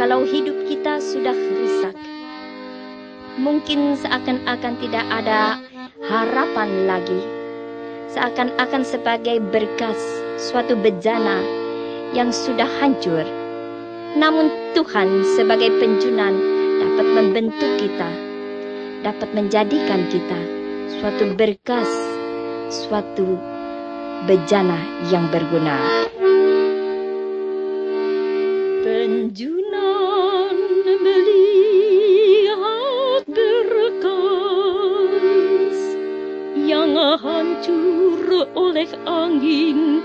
kalau hidup kita sudah rusak. Mungkin seakan-akan tidak ada harapan lagi. Seakan-akan sebagai berkas suatu bejana yang sudah hancur. Namun Tuhan sebagai penjunan dapat membentuk kita, dapat menjadikan kita suatu berkas, suatu bejana yang berguna. Penjunan melihat berkas yang hancur oleh angin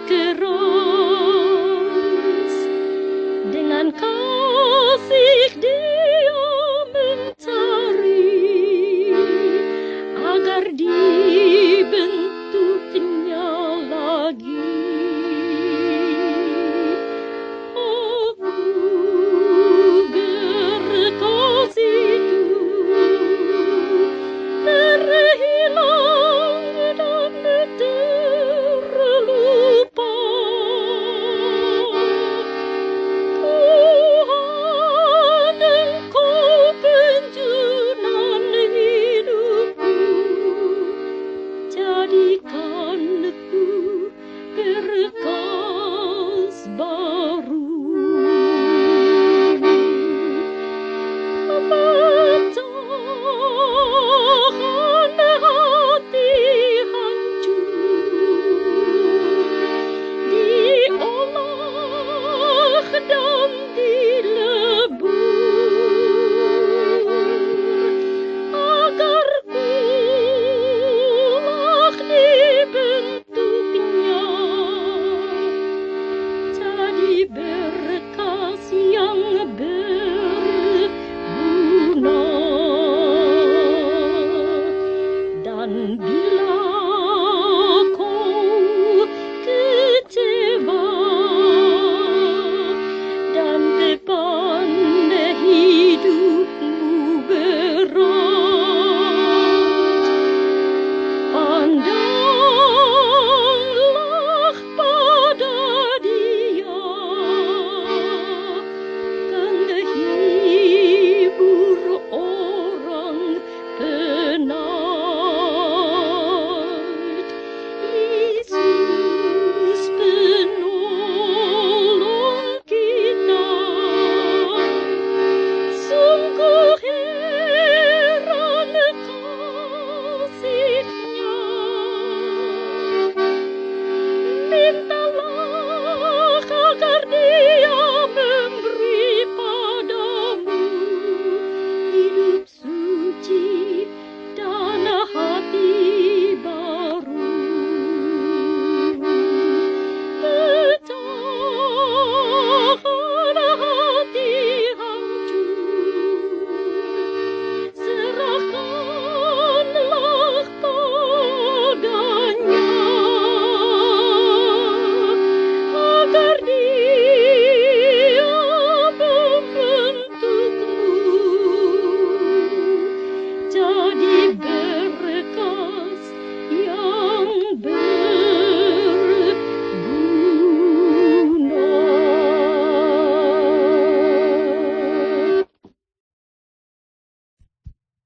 keras. Dengan kasih dia mencari agar dibentuknya lagi. Be